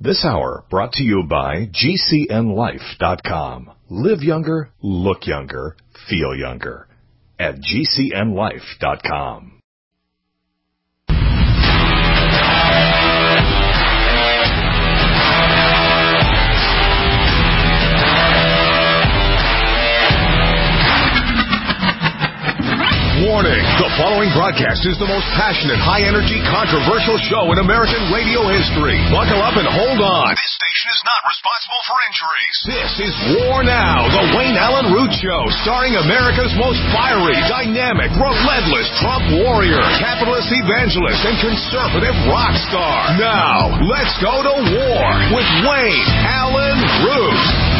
This hour brought to you by GCNLife.com. Live younger, look younger, feel younger at GCNLife.com. Warning, the following broadcast is the most passionate, high-energy, controversial show in American radio history. Buckle up and hold on. This station is not responsible for injuries. This is War Now, the Wayne Allen Root Show, starring America's most fiery, dynamic, relentless Trump warrior, capitalist evangelist, and conservative rock star. Now, let's go to war with Wayne Allen Root.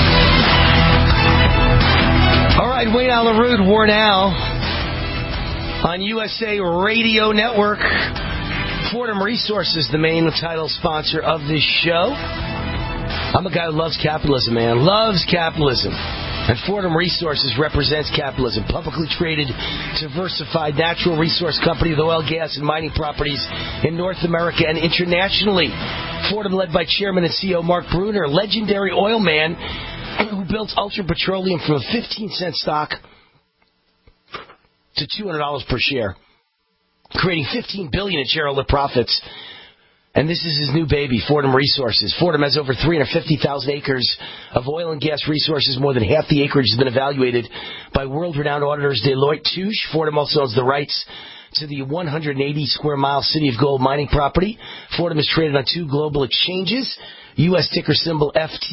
All right, Wayne Allen Root, War Now. On USA Radio Network, Fordham Resources, the main title sponsor of this show. I'm a guy who loves capitalism, man. Loves capitalism. And Fordham Resources represents capitalism. Publicly traded, diversified natural resource company with oil, gas, and mining properties in North America and internationally. Fordham led by Chairman and CEO Mark Bruner, legendary oil man who built Ultra Petroleum from a 15-cent stock to $200 per share, creating $15 billion in shareholder profits. And this is his new baby, Fordham Resources. Fordham has over 350,000 acres of oil and gas resources. More than half the acreage has been evaluated by world-renowned auditors Deloitte Touche. Fordham also owns the rights to the 180-square-mile City of Gold mining property. Fordham is traded on two global exchanges, U.S. ticker symbol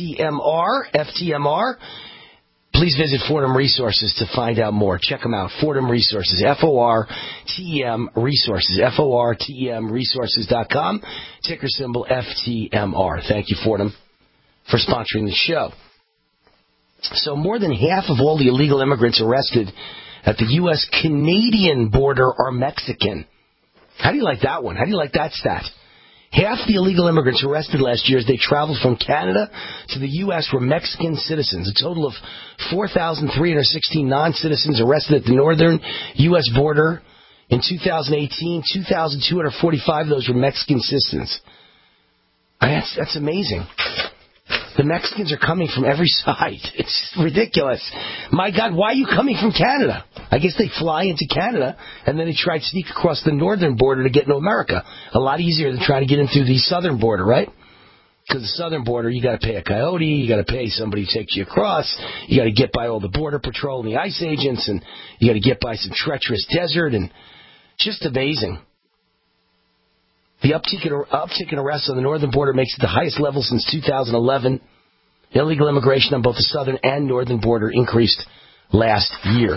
FTMR. Please visit Fordham Resources to find out more. Check them out. Fordham Resources, F-O-R-T-E-M Resources, F-O-R-T-E-M Resources.com, ticker symbol FTMR. Thank you, Fordham, for sponsoring the show. So more than half of all the illegal immigrants arrested at the U.S.-Canadian border are Mexican. How do you like that one? How do you like that stat? Half the illegal immigrants arrested last year as they traveled from Canada to the U.S. were Mexican citizens. A total of 4,316 non-citizens arrested at the northern U.S. border in 2018. 2,245 of those were Mexican citizens. That's amazing. The Mexicans are coming from every side. It's ridiculous. My God, why are you coming from Canada? I guess they fly into Canada, and then they try to sneak across the northern border to get into America. A lot easier than trying to get in through the southern border, right? Because the southern border, you got to pay a coyote, you got to pay somebody who takes you across, you got to get by all the border patrol and the ICE agents, and you got to get by some treacherous desert, and just amazing. The uptick in arrests on the northern border makes it the highest level since 2011. Illegal immigration on both the southern and northern border increased last year.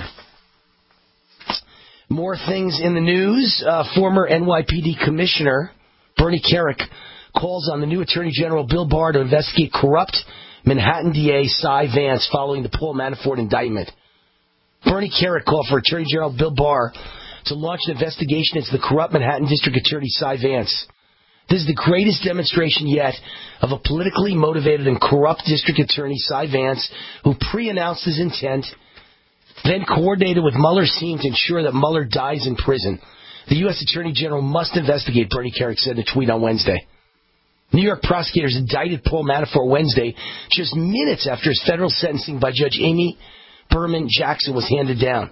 More things in the news. Former NYPD Commissioner Bernie Kerik calls on the new Attorney General Bill Barr to investigate corrupt Manhattan DA Cy Vance following the Paul Manafort indictment. Bernie Kerik called for Attorney General Bill Barr to launch an investigation into the corrupt Manhattan District Attorney Cy Vance. This is the greatest demonstration yet of a politically motivated and corrupt District Attorney Cy Vance who pre-announced his intent, then coordinated with Mueller's team to ensure that Mueller dies in prison. The U.S. Attorney General must investigate, Bernie Kerik said in a tweet on Wednesday. New York prosecutors indicted Paul Manafort Wednesday, just minutes after his federal sentencing by Judge Amy Berman Jackson was handed down.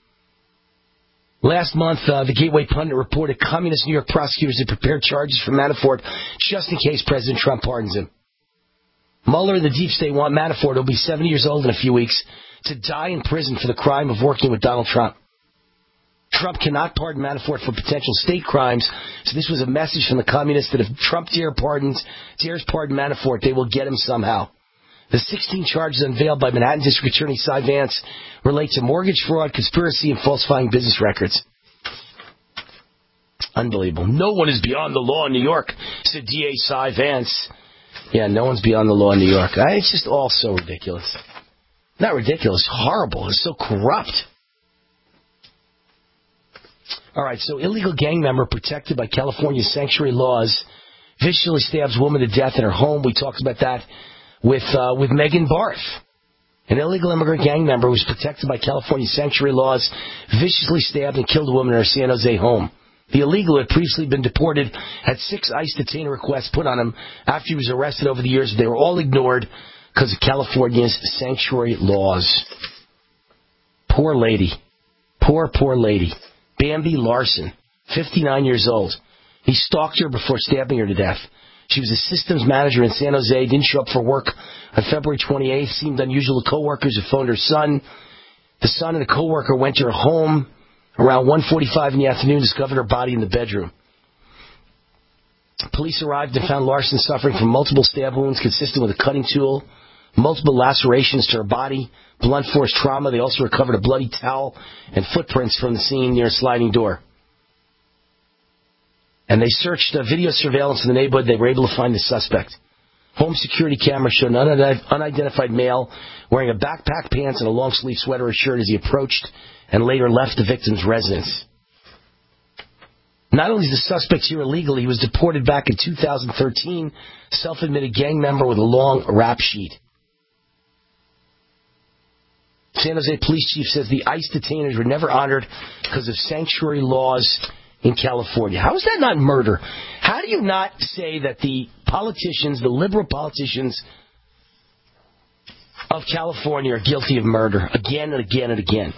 Last month, the Gateway Pundit reported communist New York prosecutors had prepared charges for Manafort just in case President Trump pardons him. Mueller and the deep state want Manafort, who'll be 70 years old in a few weeks, to die in prison for the crime of working with Donald Trump. Trump cannot pardon Manafort for potential state crimes, so this was a message from the communists that if Trump dares pardon Manafort, they will get him somehow. The 16 charges unveiled by Manhattan District Attorney Cy Vance relate to mortgage fraud, conspiracy, and falsifying business records. Unbelievable. No one is beyond the law in New York, said DA Cy Vance. Yeah, no one's beyond the law in New York. It's just all so ridiculous. Not ridiculous, horrible. It's so corrupt. All right, so illegal gang member protected by California sanctuary laws viciously stabs woman to death in her home. We talked about that with Megan Barth. An illegal immigrant gang member who was protected by California sanctuary laws viciously stabbed and killed a woman in her San Jose home. The illegal had previously been deported, had 6 ICE detainer requests put on him after he was arrested over the years. They were all ignored because of California's sanctuary laws. Poor lady. Poor lady. Bambi Larson, 59 years old. He stalked her before stabbing her to death. She was a systems manager in San Jose, didn't show up for work on February 28th, seemed unusual to coworkers who phoned her son. The son and a coworker went to her home around 1:45 in the afternoon, discovered her body in the bedroom. Police arrived and found Larson suffering from multiple stab wounds consistent with a cutting tool, multiple lacerations to her body, blunt force trauma. They also recovered a bloody towel and footprints from the scene near a sliding door. And they searched video surveillance in the neighborhood. They were able to find the suspect. Home security cameras showed an unidentified male wearing a backpack, pants, and a long-sleeve sweater or shirt as he approached and later left the victim's residence. Not only is the suspect here illegally, he was deported back in 2013, self-admitted gang member with a long rap sheet. San Jose police chief says the ICE detainers were never honored because of sanctuary laws in California. How is that not murder? How do you not say that the politicians, the liberal politicians of California are guilty of murder again and again and again?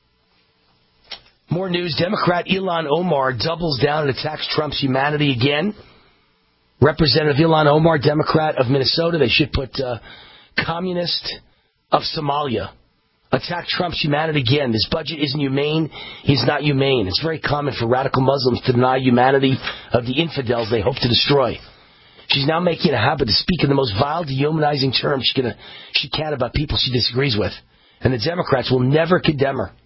More news. Democrat Ilhan Omar doubles down and attacks Trump's humanity again. Representative Ilhan Omar, Democrat of Minnesota, they should put communist of Somalia. Attack Trump's humanity again. This budget isn't humane. He's not humane. It's very common for radical Muslims to deny humanity of the infidels they hope to destroy. She's now making it a habit to speak in the most vile, dehumanizing terms she can about people she disagrees with. And the Democrats will never condemn her.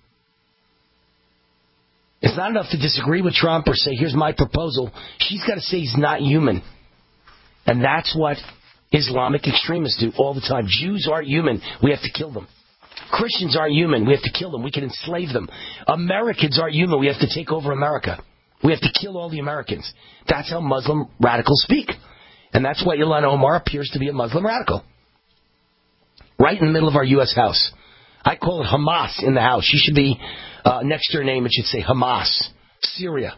It's not enough to disagree with Trump or say, here's my proposal. She's got to say he's not human. And that's what Islamic extremists do all the time. Jews aren't human. We have to kill them. Christians aren't human. We have to kill them. We can enslave them. Americans aren't human. We have to take over America. We have to kill all the Americans. That's how Muslim radicals speak. And that's why Ilhan Omar appears to be a Muslim radical. Right in the middle of our U.S. House. I call it Hamas in the House. She should be, next to her name, it should say Hamas. Syria.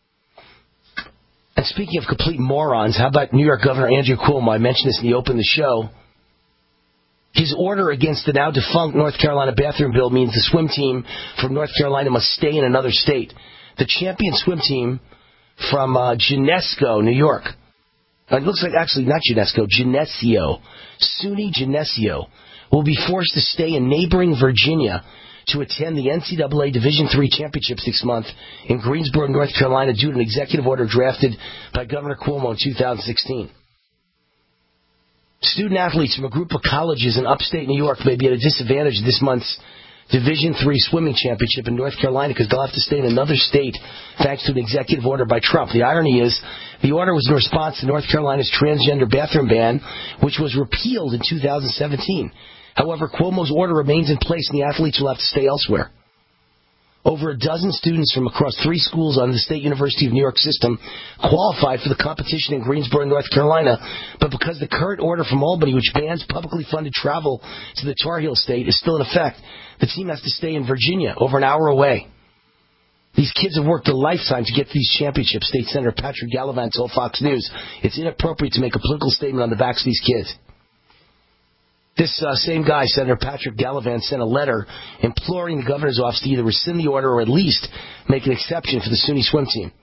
And speaking of complete morons, how about New York Governor Andrew Cuomo? I mentioned this in the open of the show. His order against the now defunct North Carolina bathroom bill means the swim team from North Carolina must stay in another state. The champion swim team from Geneseo, New York. It looks like, actually, not Geneseo, Geneseo. SUNY Geneseo will be forced to stay in neighboring Virginia to attend the NCAA Division III Championships next month in Greensboro, North Carolina, due to an executive order drafted by Governor Cuomo in 2016. Student-athletes from a group of colleges in upstate New York may be at a disadvantage in this month's Division III Swimming Championship in North Carolina because they'll have to stay in another state thanks to an executive order by Trump. The irony is, the order was in response to North Carolina's transgender bathroom ban, which was repealed in 2017. However, Cuomo's order remains in place and the athletes will have to stay elsewhere. Over a dozen students from across 3 schools on the State University of New York system qualified for the competition in Greensboro, North Carolina, but because the current order from Albany, which bans publicly funded travel to the Tar Heel state, is still in effect, the team has to stay in Virginia, over an hour away. These kids have worked a lifetime to get to these championships, State Senator Patrick Gallivan told Fox News. It's inappropriate to make a political statement on the backs of these kids. This same guy, Senator Patrick Gallivan, sent a letter imploring the governor's office to either rescind the order or at least make an exception for the SUNY swim team.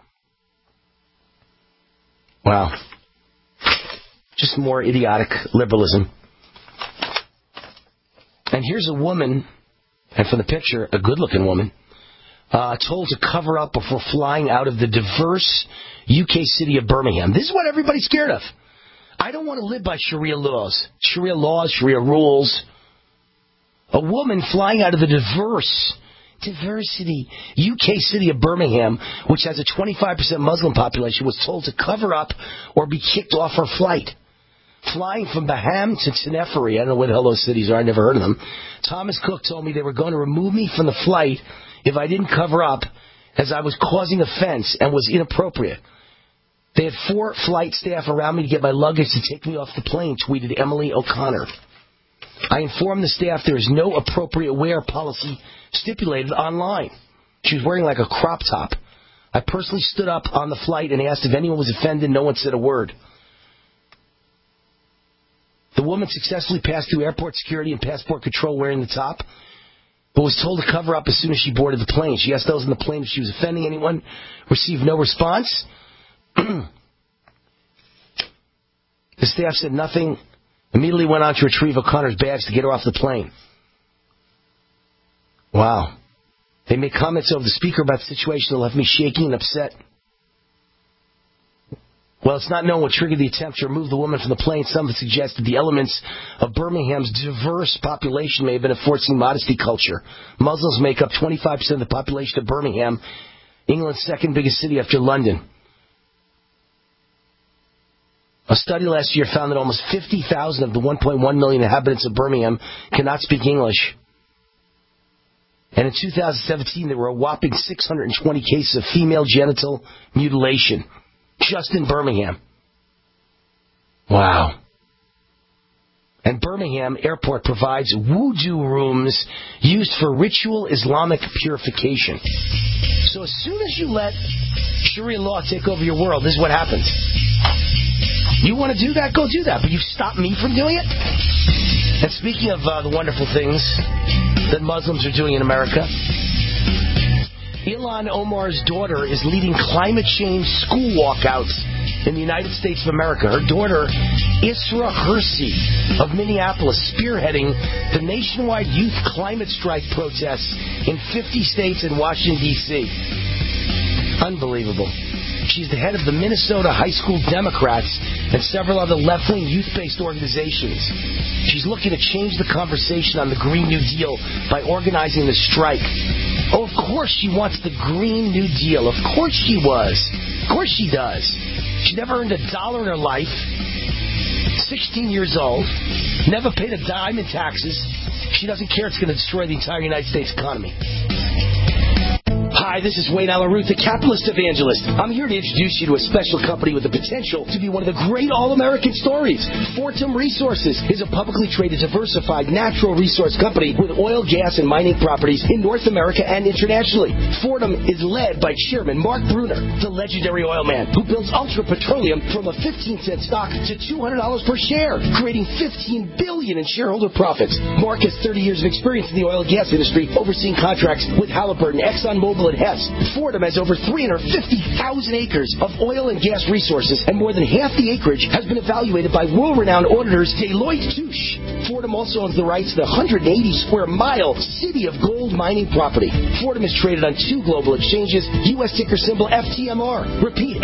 Wow. Just more idiotic liberalism. And here's a woman, and from the picture, a good-looking woman, told to cover up before flying out of the diverse UK city of Birmingham. This is what everybody's scared of. I don't want to live by Sharia laws, Sharia rules. A woman flying out of the diversity UK city of Birmingham, which has a 25% Muslim population, was told to cover up or be kicked off her flight. Flying from Baham to Tenerife, I don't know what the hell those cities are, I never heard of them. Thomas Cook told me they were going to remove me from the flight if I didn't cover up, as I was causing offense and was inappropriate. They had 4 flight staff around me to get my luggage to take me off the plane, tweeted Emily O'Connor. I informed the staff there is no appropriate wear policy stipulated online. She was wearing like a crop top. I personally stood up on the flight and asked if anyone was offended. No one said a word. The woman successfully passed through airport security and passport control wearing the top, but was told to cover up as soon as she boarded the plane. She asked those in the plane if she was offending anyone. Received no response. The staff said nothing. Immediately went on to retrieve O'Connor's bags to get her off the plane. Wow. They made comments over the speaker about the situation that left me shaking and upset. Well, it's not known what triggered the attempt to remove the woman from the plane. Some have suggested the elements of Birmingham's diverse population may have been enforcing modesty culture. Muslims make up 25% of the population of Birmingham, England's second biggest city after London. A study last year found that almost 50,000 of the 1.1 million inhabitants of Birmingham cannot speak English. And in 2017, there were a whopping 620 cases of female genital mutilation. Just in Birmingham. Wow. And Birmingham Airport provides wudu rooms used for ritual Islamic purification. So as soon as you let Sharia law take over your world, this is what happens. You want to do that? Go do that. But you stop me from doing it? And speaking of the wonderful things that Muslims are doing in America, Ilhan Omar's daughter is leading climate change school walkouts in the United States of America. Her daughter, Isra Hersey of Minneapolis, spearheading the nationwide youth climate strike protests in 50 states and Washington, D.C. Unbelievable. She's the head of the Minnesota High School Democrats and several other left-wing youth-based organizations. She's looking to change the conversation on the Green New Deal by organizing the strike. Oh, of course she wants the Green New Deal. Of course she was. Of course she does. She never earned $1 in her life. 16 years old. Never paid a dime in taxes. She doesn't care it's going to destroy the entire United States economy. Hi, this is Wayne Allen Root, the capitalist evangelist. I'm here to introduce you to a special company with the potential to be one of the great all-American stories. Fortum Resources is a publicly traded, diversified, natural resource company with oil, gas, and mining properties in North America and internationally. Fortum is led by Chairman Mark Bruner, the legendary oil man who builds Ultra Petroleum from a 15-cent stock to $200 per share, creating $15 billion in shareholder profits. Mark has 30 years of experience in the oil and gas industry, overseeing contracts with Halliburton, ExxonMobil, and Hess. Fortum has over 350,000 acres of oil and gas resources, and more than half the acreage has been evaluated by world-renowned auditors Deloitte Touche. Fortum also owns the rights to the 180-square-mile City of Gold mining property. Fortum is traded on 2 global exchanges, U.S. ticker symbol FTMR. Repeat,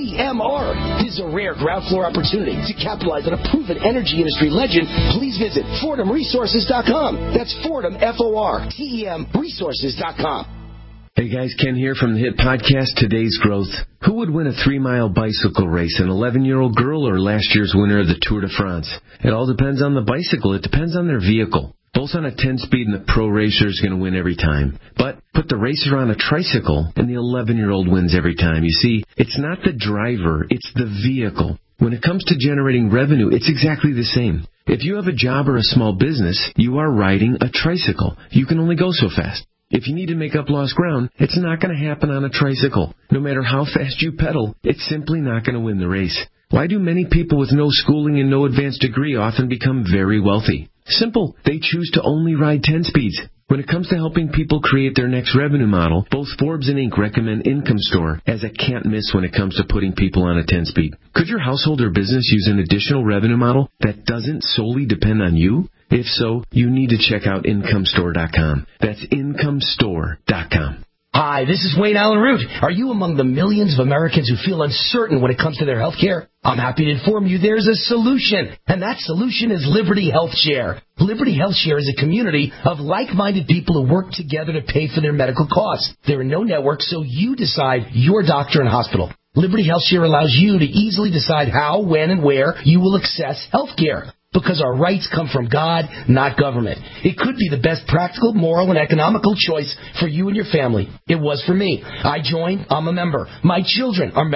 FTMR. This is a rare ground floor opportunity to capitalize on a proven energy industry legend. Please visit FortumResources.com. That's Fortum, F-O-R-T-E-M, Resources.com. Hey guys, Ken here from the hit podcast Today's Growth. Who would win a 3-mile bicycle race, an 11-year-old girl or last year's winner of the Tour de France? It all depends on the bicycle. It depends on their vehicle. Both on a 10-speed and the pro racer is going to win every time. But put the racer on a tricycle and the 11-year-old wins every time. You see, it's not the driver, it's the vehicle. When it comes to generating revenue, it's exactly the same. If you have a job or a small business, you are riding a tricycle. You can only go so fast. If you need to make up lost ground, it's not going to happen on a tricycle. No matter how fast you pedal, it's simply not going to win the race. Why do many people with no schooling and no advanced degree often become very wealthy? Simple. They choose to only ride 10 speeds. When it comes to helping people create their next revenue model, both Forbes and Inc. recommend Income Store as a can't miss when it comes to putting people on a 10-speed. Could your household or business use an additional revenue model that doesn't solely depend on you? If so, you need to check out IncomeStore.com. That's IncomeStore.com. Hi, this is Wayne Allen Root. Are you among the millions of Americans who feel uncertain when it comes to their health care? I'm happy to inform you there's a solution, and that solution is Liberty Health Share. Liberty Health Share is a community of like-minded people who work together to pay for their medical costs. There are no networks, so you decide your doctor and hospital. Liberty Health Share allows you to easily decide how, when, and where you will access health care. Because our rights come from God, not government. It could be the best practical, moral, and economical choice for you and your family. It was for me. I joined. I'm a member. My children are members.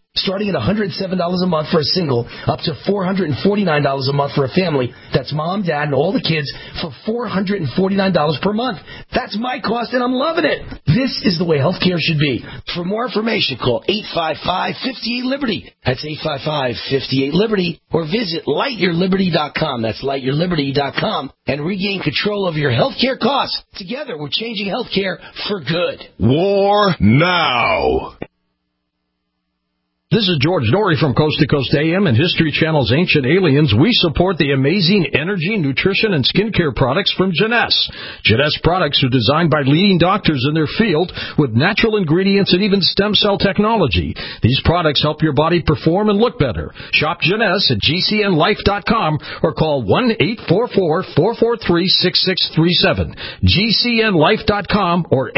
Starting at $107 a month for a single, up to $449 a month for a family. That's mom, dad, and all the kids for $449 per month. That's my cost, and I'm loving it. This is the way healthcare should be. For more information, call 855-58-LIBERTY. That's 855-58-LIBERTY. Or visit lightyourliberty.com. That's lightyourliberty.com. And regain control over your healthcare costs. Together, we're changing healthcare for good. War now. This is George Norrie from Coast to Coast AM and History Channel's Ancient Aliens. We support the amazing energy, nutrition, and skincare products from Jeunesse. Jeunesse products are designed by leading doctors in their field with natural ingredients and even stem cell technology. These products help your body perform and look better. Shop Jeunesse at GCNlife.com or call 1-844-443-6637. GCNlife.com or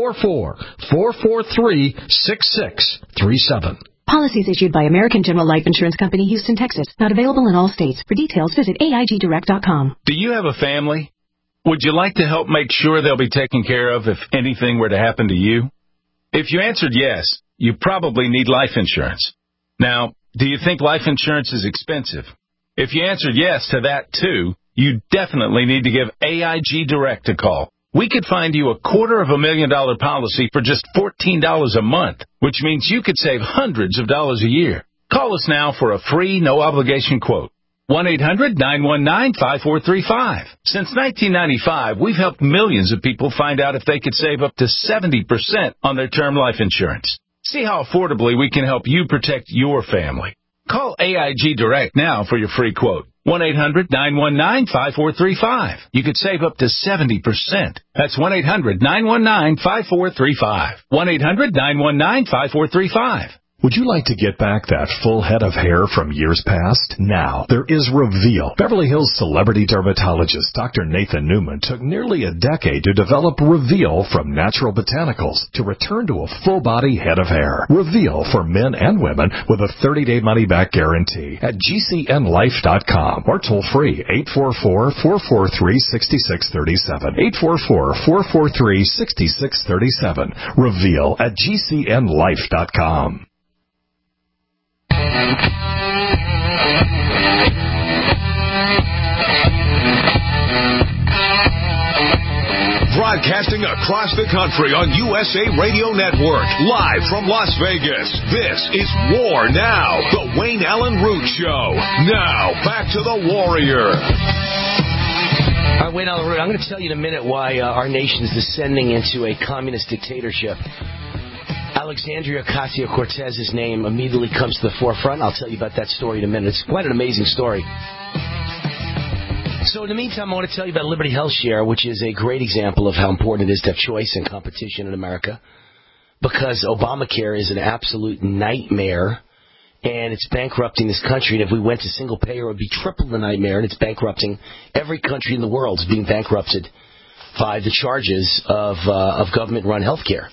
844-443-6637. Policies issued by American General Life Insurance Company, Houston, Texas. Not available in all states. For details, visit AIGdirect.com. Do you have a family? Would you like to help make sure they'll be taken care of if anything were to happen to you? If you answered yes, you probably need life insurance. Now, do you think life insurance is expensive? If you answered yes to that, too, you definitely need to give AIG Direct a call. We could find you a $250,000 policy for just $14 a month, which means you could save hundreds of dollars a year. Call us now for a free, no-obligation quote. 1-800-919-5435. Since 1995, we've helped millions of people find out if they could save up to 70% on their term life insurance. See how affordably we can help you protect your family. Call AIG Direct now for your free quote. 1-800-919-5435. You could save up to 70%. That's 1-800-919-5435. 1-800-919-5435. Would you like to get back that full head of hair from years past? Now, there is Reveal. Beverly Hills celebrity dermatologist Dr. Nathan Newman took nearly a decade to develop Reveal from natural botanicals to return to a full-body head of hair. Reveal for men and women with a 30-day money-back guarantee at GCNlife.com or toll-free 844-443-6637. 844-443-6637. Reveal at GCNlife.com. Broadcasting across the country on USA Radio Network, live from Las Vegas. This is War Now, the Wayne Allen Root Show. Now, back to the Warrior. All right, Wayne Allen Root, I'm going to tell you in a minute why our nation is descending into a communist dictatorship. Alexandria Ocasio-Cortez's name immediately comes to the forefront. I'll tell you about that story in a minute. It's quite an amazing story. So in the meantime, I want to tell you about Liberty Health Share, which is a great example of how important it is to have choice and competition in America, because Obamacare is an absolute nightmare, and it's bankrupting this country. And if we went to single payer, it would be triple the nightmare, and it's bankrupting every country in the world is being bankrupted by the charges of government-run health care.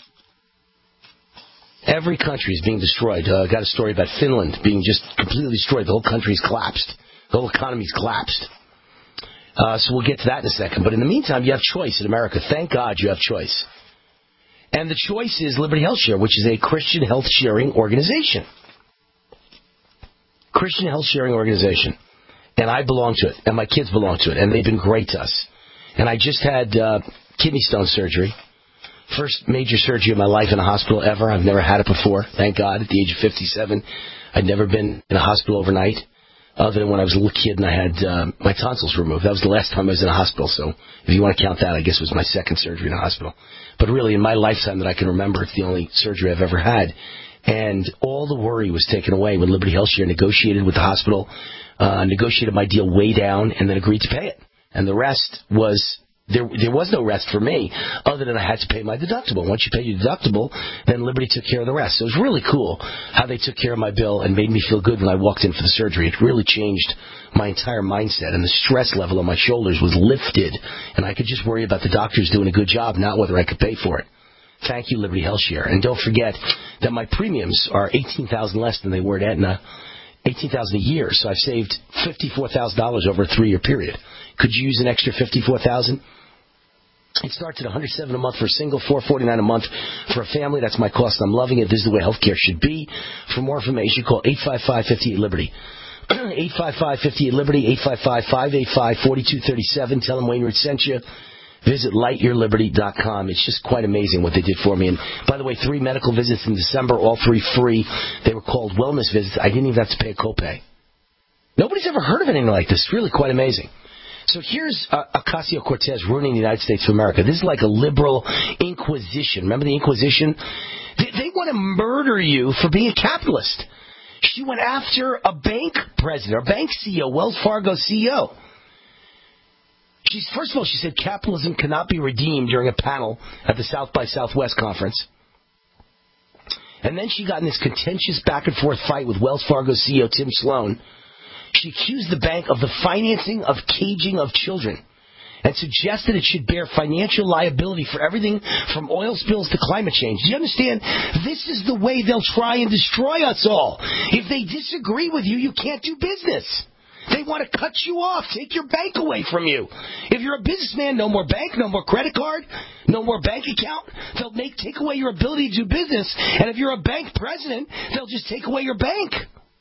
Every country is being destroyed. I got a story about Finland being just completely destroyed. The whole country's collapsed. The whole economy's collapsed. So we'll get to that in a second. But in the meantime, you have choice in America. Thank God you have choice. And the choice is Liberty Health Share, which is a Christian health sharing organization. Christian health sharing organization. And I belong to it. And my kids belong to it. And they've been great to us. And I just had kidney stone surgery. First major surgery of my life in a hospital ever. I've never had it before. Thank God. At the age of 57, I'd never been in a hospital overnight, other than when I was a little kid and I had my tonsils removed. That was the last time I was in a hospital. So if you want to count that, I guess it was my second surgery in a hospital. But really, in my lifetime that I can remember, it's the only surgery I've ever had. And all the worry was taken away when Liberty Health Share negotiated with the hospital, negotiated my deal way down, and then agreed to pay it. And the rest was... There was no rest for me other than I had to pay my deductible. Once you pay your deductible, then Liberty took care of the rest. So it was really cool how they took care of my bill and made me feel good when I walked in for the surgery. It really changed my entire mindset, and the stress level on my shoulders was lifted, and I could just worry about the doctors doing a good job, not whether I could pay for it. Thank you, Liberty Health Share. And don't forget that my premiums are $18,000 less than they were at Aetna, $18,000 a year. So I've saved $54,000 over a 3-year period. Could you use an extra $54,000? It starts at $107 a month for a single, $449 a month for a family. That's my cost. I'm loving it. This is the way healthcare should be. For more information, call 855-58-LIBERTY. 855-58-LIBERTY, 855-585-4237. Tell them Wayne Root sent you. Visit lightyourliberty.com. It's just quite amazing what they did for me. And by the way, 3 medical visits in December, all 3 free. They were called wellness visits. I didn't even have to pay a copay. Nobody's ever heard of anything like this. It's really quite amazing. So here's Ocasio-Cortez ruining the United States of America. This is like a liberal inquisition. Remember the Inquisition? They want to murder you for being a capitalist. She went after a bank president, or bank CEO, Wells Fargo CEO. First of all, she said capitalism cannot be redeemed during a panel at the South by Southwest conference. And then she got in this contentious back-and-forth fight with Wells Fargo CEO Tim Sloan. She accused the bank of the financing of caging of children and suggested it should bear financial liability for everything from oil spills to climate change. Do you understand? This is the way they'll try and destroy us all. If they disagree with you, you can't do business. They want to cut you off, take your bank away from you. If you're a businessman, no more bank, no more credit card, no more bank account. They'll take away your ability to do business. And if you're a bank president, they'll just take away your bank.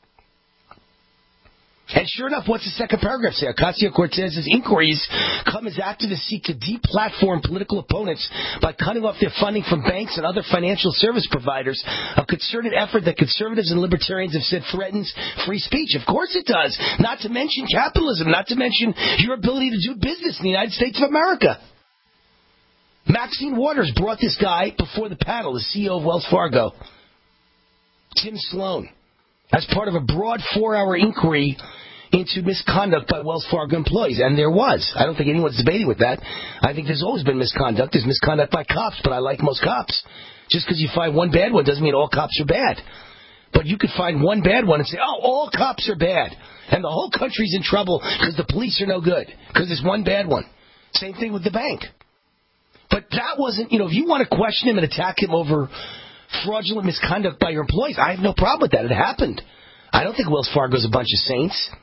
And sure enough, what's the second paragraph say? Ocasio-Cortez's inquiries come as activists seek to deplatform political opponents by cutting off their funding from banks and other financial service providers, a concerted effort that conservatives and libertarians have said threatens free speech. Of course it does. Not to mention capitalism, not to mention your ability to do business in the United States of America. Maxine Waters brought this guy before the panel, the CEO of Wells Fargo, Tim Sloan, as part of a broad 4-hour inquiry into misconduct by Wells Fargo employees. And there was. I don't think anyone's debating with that. I think there's always been misconduct. There's misconduct by cops, but I like most cops. Just because you find one bad one doesn't mean all cops are bad. But you could find one bad one and say, oh, all cops are bad. And the whole country's in trouble because the police are no good. Because there's one bad one. Same thing with the bank. But that wasn't, if you want to question him and attack him over fraudulent misconduct by your employees, I have no problem with that. It happened. I don't think Wells Fargo's a bunch of saints.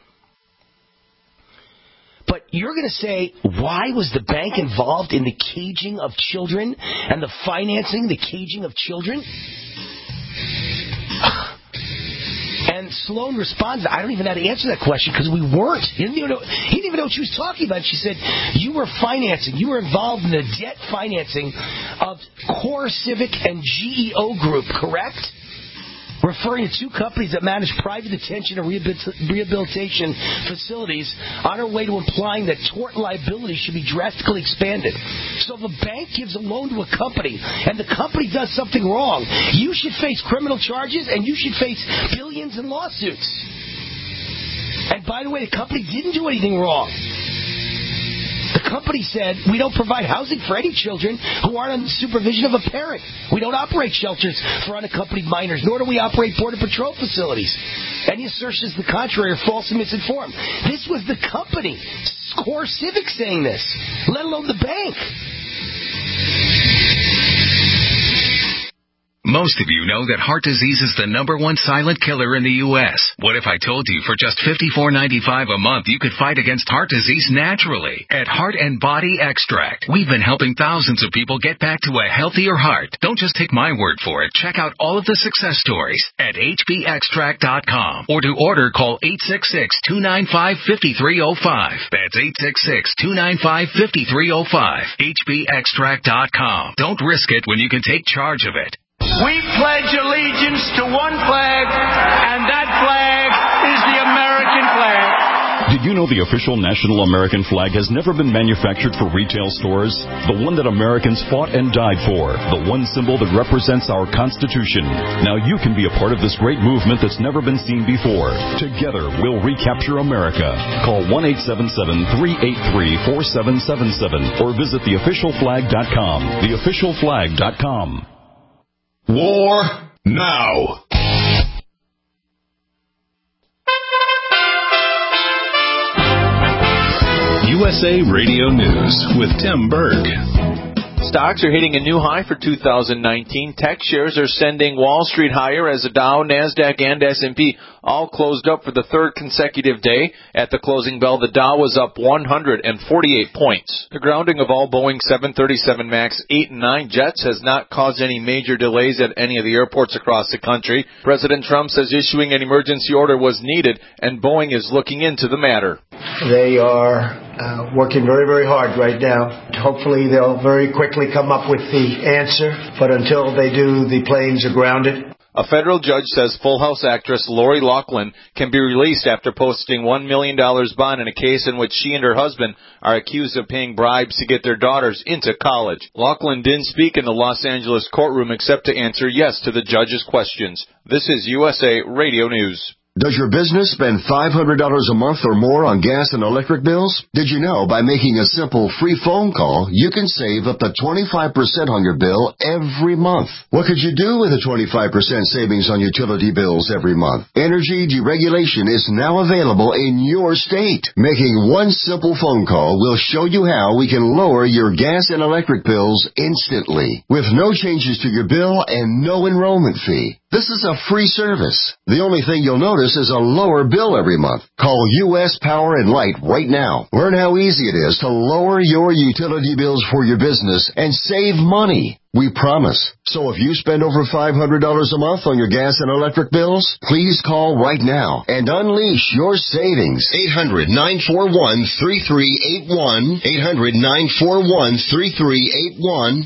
But you're going to say, why was the bank involved in the caging of children and the financing, the caging of children? And Sloan responds, I don't even know how to answer that question because we weren't. He didn't even know what she was talking about. She said, you were involved in the debt financing of Core Civic and GEO Group, correct? Referring to 2 companies that manage private detention and rehabilitation facilities on our way to implying that tort liability should be drastically expanded. So if a bank gives a loan to a company and the company does something wrong, you should face criminal charges and you should face billions in lawsuits. And by the way, the company didn't do anything wrong. The company said, we don't provide housing for any children who aren't under the supervision of a parent. We don't operate shelters for unaccompanied minors, nor do we operate Border Patrol facilities. Any assertions to the contrary are false and misinformed. This was the company, Core Civic, saying this, let alone the bank. Most of you know that heart disease is the #1 silent killer in the U.S. What if I told you for just $54.95 a month you could fight against heart disease naturally at Heart and Body Extract? We've been helping thousands of people get back to a healthier heart. Don't just take my word for it. Check out all of the success stories at hbextract.com. Or to order, call 866-295-5305. That's 866-295-5305. hbextract.com. Don't risk it when you can take charge of it. We pledge allegiance to one flag, and that flag is the American flag. Did you know the official national American flag has never been manufactured for retail stores? The one that Americans fought and died for. The one symbol that represents our Constitution. Now you can be a part of this great movement that's never been seen before. Together, we'll recapture America. Call 1-877-383-4777 or visit theofficialflag.com. Theofficialflag.com. War now. USA Radio News with Tim Berg. Stocks are hitting a new high for 2019. Tech shares are sending Wall Street higher as the Dow, NASDAQ, and S&P all closed up for the third consecutive day. At the closing bell, the Dow was up 148 points. The grounding of all Boeing 737 MAX 8 and 9 jets has not caused any major delays at any of the airports across the country. President Trump says issuing an emergency order was needed, and Boeing is looking into the matter. They are working very, very hard right now. Hopefully they'll very quickly come up with the answer, but until they do, the planes are grounded. A federal judge says Full House actress Lori Loughlin can be released after posting $1 million bond in a case in which she and her husband are accused of paying bribes to get their daughters into college. Loughlin didn't speak in the Los Angeles courtroom except to answer yes to the judge's questions. This is USA Radio News. Does your business spend $500 a month or more on gas and electric bills? Did you know by making a simple free phone call, you can save up to 25% on your bill every month? What could you do with a 25% savings on utility bills every month? Energy deregulation is now available in your state. Making one simple phone call will show you how we can lower your gas and electric bills instantly, with no changes to your bill and no enrollment fee. This is a free service. The only thing you'll notice is a lower bill every month. Call U.S. Power and Light right now. Learn how easy it is to lower your utility bills for your business and save money. We promise. So if you spend over $500 a month on your gas and electric bills, please call right now and unleash your savings. 800-941-3381. 800-941-3381.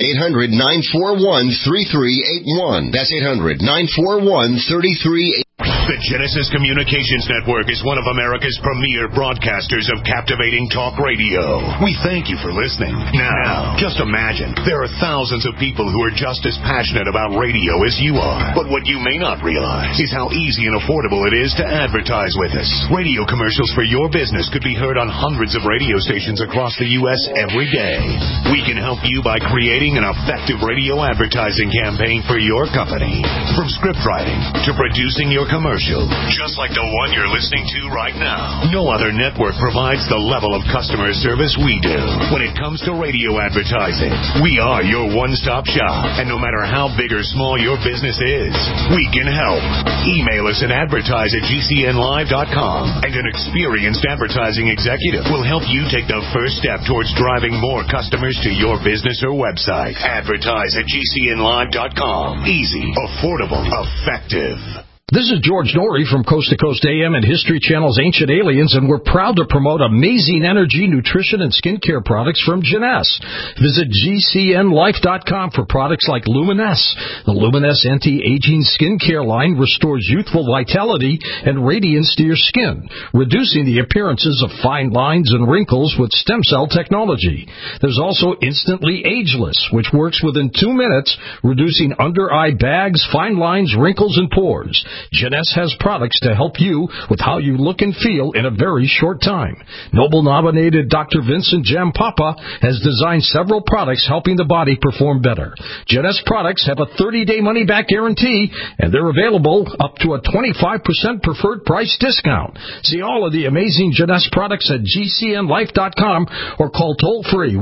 800-941-3381. That's 800-941-3381. The Genesis Communications Network is one of America's premier broadcasters of captivating talk radio. We thank you for listening. Now, just imagine, there are thousands of people who are just as passionate about radio as you are. But what you may not realize is how easy and affordable it is to advertise with us. Radio commercials for your business could be heard on hundreds of radio stations across the U.S. every day. We can help you by creating an effective radio advertising campaign for your company. From script writing to producing your commercial, just like the one you're listening to right now. No other network provides the level of customer service we do. When it comes to radio advertising, we are your one-stop shop. And no matter how big or small your business is, we can help. Email us at advertise@gcnlive.com, and an experienced advertising executive will help you take the first step towards driving more customers to your business or website. Advertise@gcnlive.com. Easy, affordable, effective. This is George Norrie from Coast to Coast AM and History Channel's Ancient Aliens, and we're proud to promote amazing energy, nutrition, and skincare products from Jeunesse. Visit GCNlife.com for products like Luminesse. The Luminesse anti-aging skincare line restores youthful vitality and radiance to your skin, reducing the appearances of fine lines and wrinkles with stem cell technology. There's also Instantly Ageless, which works within 2 minutes, reducing under-eye bags, fine lines, wrinkles, and pores. Jeunesse has products to help you with how you look and feel in a very short time. Nobel-nominated Dr. Vincent Jampapa has designed several products helping the body perform better. Jeunesse products have a 30-day money-back guarantee, and they're available up to a 25% preferred price discount. See all of the amazing Jeunesse products at GCNlife.com or call toll-free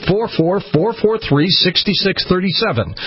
1-844-443-6637.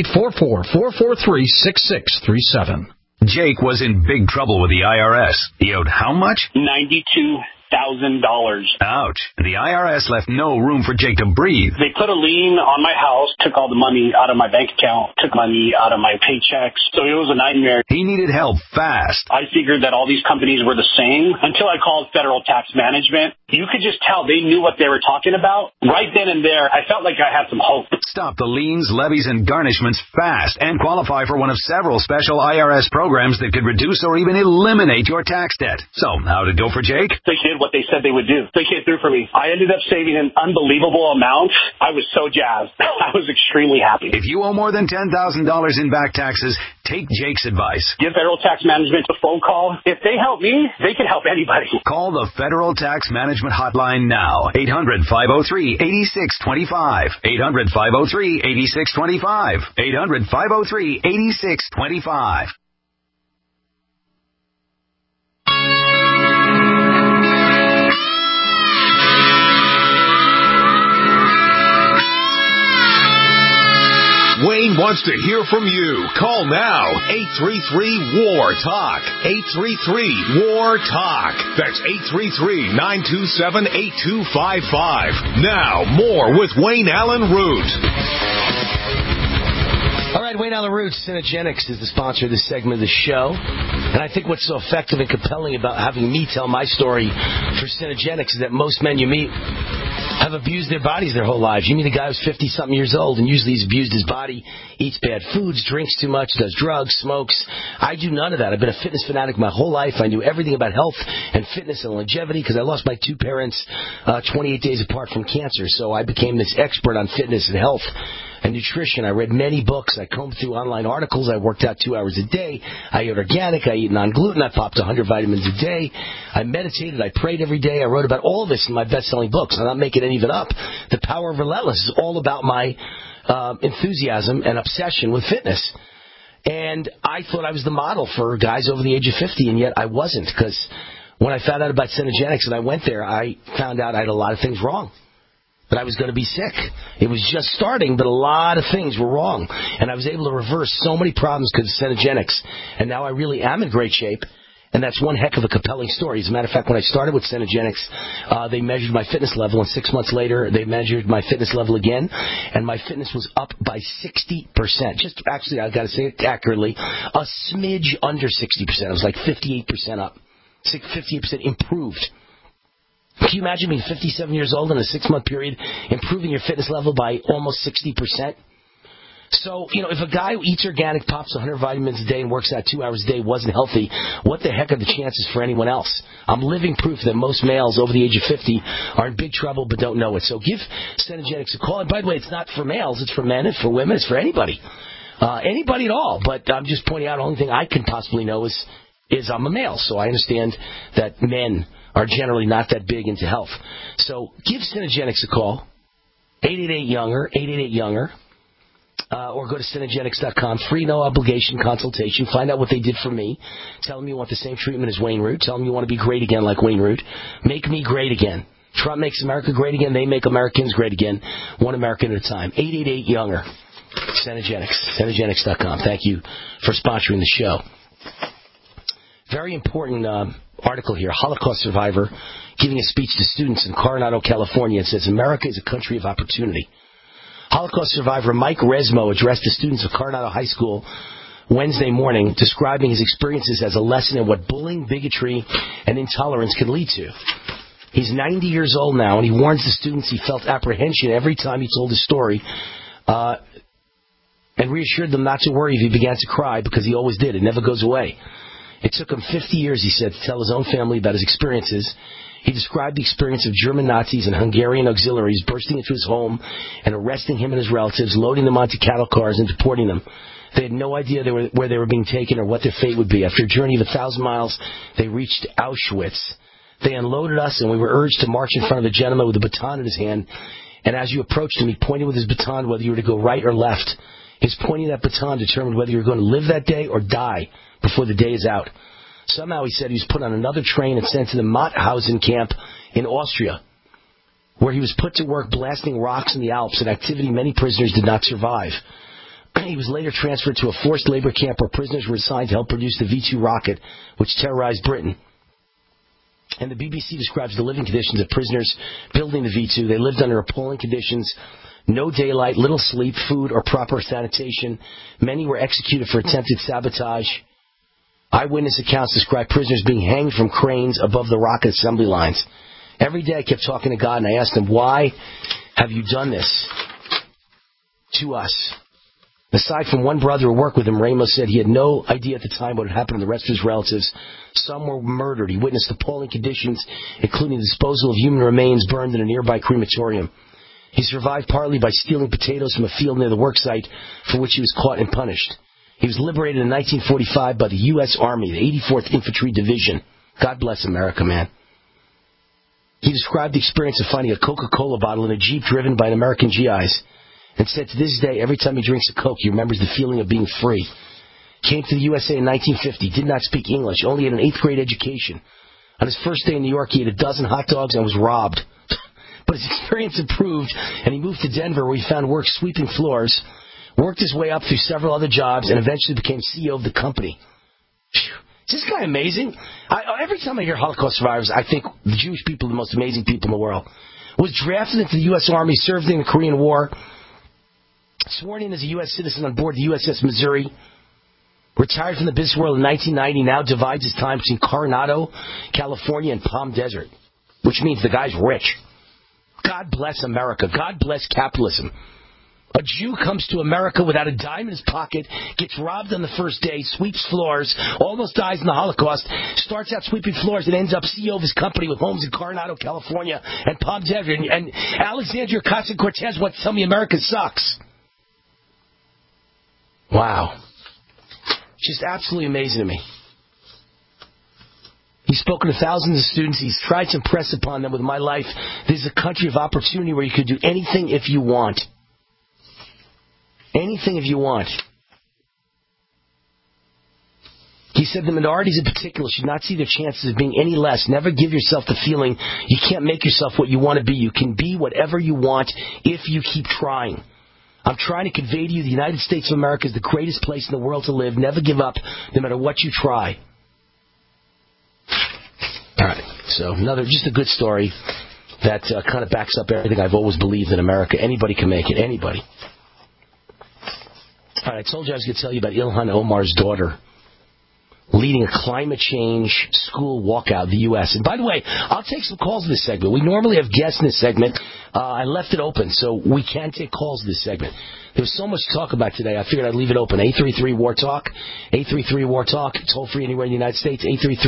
1-844-443-6637. Jake was in big trouble with the IRS. He owed how much? $92,000. Ouch. The IRS left no room for Jake to breathe. They put a lien on my house, took all the money out of my bank account, took money out of my paychecks. So it was a nightmare. He needed help fast. I figured that all these companies were the same until I called Federal Tax Management. You could just tell they knew what they were talking about. Right then and there, I felt like I had some hope. Stop the liens, levies, and garnishments fast and qualify for one of several special IRS programs that could reduce or even eliminate your tax debt. So, how did it go for Jake? They did what they said they would do. They came through for me. I ended up saving an unbelievable amount. I was so jazzed. I was extremely happy. If you owe more than $10,000 in back taxes, take Jake's advice. Give Federal Tax Management a phone call. If they help me, they can help anybody. Call the Federal Tax Management Hotline now. 800-503-8625. 800-503-8625. 800-503-8625. Wayne wants to hear from you. Call now. 833-WAR-TALK. 833-WAR-TALK. That's 833-927-8255. Now, more with Wayne Allen Root. All right, Wayne Allen Root, Synergenics is the sponsor of this segment of the show. And I think what's so effective and compelling about having me tell my story for Synergenics is that most men you meet have abused their bodies their whole lives. You meet a guy who's 50-something years old, and usually he's abused his body, eats bad foods, drinks too much, does drugs, smokes. I do none of that. I've been a fitness fanatic my whole life. I knew everything about health and fitness and longevity because I lost my two parents 28 days apart from cancer. So I became this expert on fitness and health and nutrition. I read many books. I combed through online articles. I worked out 2 hours a day. I ate organic. I eat non-gluten. I popped 100 vitamins a day. I meditated. I prayed every day. I wrote about all of this in my best-selling books. I'm not making it even up. The Power of Relentless is all about my enthusiasm and obsession with fitness. And I thought I was the model for guys over the age of 50, and yet I wasn't, because when I found out about Synergenics and I went there, I found out I had a lot of things wrong. That I was going to be sick. It was just starting, but a lot of things were wrong. And I was able to reverse so many problems because of Synergenics. And now I really am in great shape. And that's one heck of a compelling story. As a matter of fact, when I started with Synergenics, they measured my fitness level, and 6 months later, they measured my fitness level again, and my fitness was up by 60%. Just actually, I've got to say it accurately, a smidge under 60%. It was like 58% up, 58% improved. Can you imagine being 57 years old in a 6-month period, improving your fitness level by almost 60%? So, if a guy who eats organic, pops 100 vitamins a day, and works out 2 hours a day wasn't healthy, what the heck are the chances for anyone else? I'm living proof that most males over the age of 50 are in big trouble but don't know it. So give Synergenics a call. And by the way, it's not for males. It's for men. It's for women. It's for anybody. Anybody at all. But I'm just pointing out the only thing I can possibly know is I'm a male. So I understand that men are generally not that big into health. So give Synergenics a call. 888-YOUNGER, 888-YOUNGER. Or go to Synergenics.com. Free, no obligation consultation. Find out what they did for me. Tell them you want the same treatment as Wayne Root. Tell them you want to be great again like Wayne Root. Make me great again. Trump makes America great again. They make Americans great again. One American at a time. 888-YOUNGER. Synergenics. Synergenics.com. Thank you for sponsoring the show. Very important article here. Holocaust survivor giving a speech to students in Coronado, California. It says, America is a country of opportunity. Holocaust survivor Mike Resmo addressed the students of Coronado High School Wednesday morning, describing his experiences as a lesson in what bullying, bigotry, and intolerance can lead to. He's 90 years old now, and he warns the students he felt apprehension every time he told his story, and reassured them not to worry if he began to cry, because he always did. It never goes away. It took him 50 years, he said, to tell his own family about his experiences. He described the experience of German Nazis and Hungarian auxiliaries bursting into his home and arresting him and his relatives, loading them onto cattle cars and deporting them. They had no idea where they were being taken or what their fate would be. After a journey of 1,000 miles, they reached Auschwitz. They unloaded us, and we were urged to march in front of a gentleman with a baton in his hand. And as you approached him, he pointed with his baton whether you were to go right or left. His pointing that baton determined whether you were going to live that day or die before the day is out. Somehow, he said, he was put on another train and sent to the Mauthausen camp in Austria, where he was put to work blasting rocks in the Alps, an activity many prisoners did not survive. He was later transferred to a forced labor camp where prisoners were assigned to help produce the V-2 rocket, which terrorized Britain. And the BBC describes the living conditions of prisoners building the V-2. They lived under appalling conditions. No daylight, little sleep, food, or proper sanitation. Many were executed for attempted sabotage. Eyewitness accounts describe prisoners being hanged from cranes above the rocket assembly lines. Every day I kept talking to God, and I asked him, why have you done this to us? Aside from one brother who worked with him, Ramos said he had no idea at the time what had happened to the rest of his relatives. Some were murdered. He witnessed appalling conditions, including the disposal of human remains burned in a nearby crematorium. He survived partly by stealing potatoes from a field near the worksite, for which he was caught and punished. He was liberated in 1945 by the U.S. Army, the 84th Infantry Division. God bless America, man. He described the experience of finding a Coca-Cola bottle in a Jeep driven by an American GIs, and said to this day, every time he drinks a Coke, he remembers the feeling of being free. Came to the USA in 1950, did not speak English, only had an 8th grade education. On his first day in New York, he ate a dozen hot dogs and was robbed. But his experience improved, and he moved to Denver, where he found work sweeping floors. worked his way up through several other jobs, and eventually became CEO of the company. Phew. Is this guy amazing? Every time I hear Holocaust survivors, I think the Jewish people are the most amazing people in the world. Was drafted into the U.S. Army, served in the Korean War, sworn in as a U.S. citizen on board the USS Missouri, retired from the business world in 1990, now divides his time between Coronado, California, and Palm Desert, which means the guy's rich. God bless America. God bless capitalism. A Jew comes to America without a dime in his pocket, gets robbed on the first day, sweeps floors, almost dies in the Holocaust, starts out sweeping floors, and ends up CEO of his company with homes in Coronado, California, and Palm Desert. And Alexandria Ocasio-Cortez wants to tell me America sucks. Wow. Just absolutely amazing to me. He's spoken to thousands of students. He's tried to impress upon them with my life. This is a country of opportunity where you can do anything if you want. Anything if you want. He said the minorities in particular should not see their chances of being any less. Never give yourself the feeling you can't make yourself what you want to be. You can be whatever you want if you keep trying. I'm trying to convey to you the United States of America is the greatest place in the world to live. Never give up, no matter what you try. All right, so just a good story that kind of backs up everything I've always believed in America. Anybody can make it, anybody. All right, I told you I was going to tell you about Ilhan Omar's daughter leading a climate change school walkout in the U.S. And by the way, I'll take some calls in this segment. We normally have guests in this segment. I left it open, so we can take calls in this segment. There's so much to talk about today, I figured I'd leave it open. 833-WAR-TALK, 833-WAR-TALK, toll free anywhere in the United States,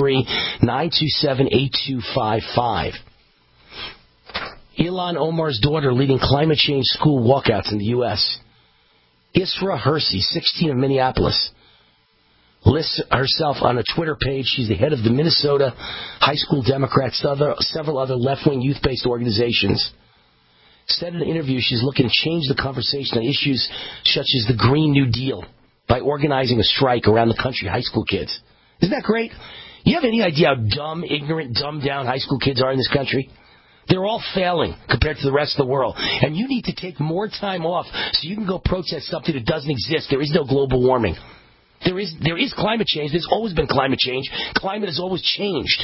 833-927-8255. Ilhan Omar's daughter leading climate change school walkouts in the U.S. Isra Hersey, 16 of Minneapolis, lists herself on a Twitter page. She's the head of the Minnesota High School Democrats, several other left-wing youth-based organizations. Said in an interview she's looking to change the conversation on issues such as the Green New Deal by organizing a strike around the country, high school kids. Isn't that great? You have any idea how dumb, ignorant, dumbed-down high school kids are in this country? They're all failing compared to the rest of the world. And you need to take more time off so you can go protest something that doesn't exist. There is no global warming. There is climate change. There's always been climate change. Climate has always changed.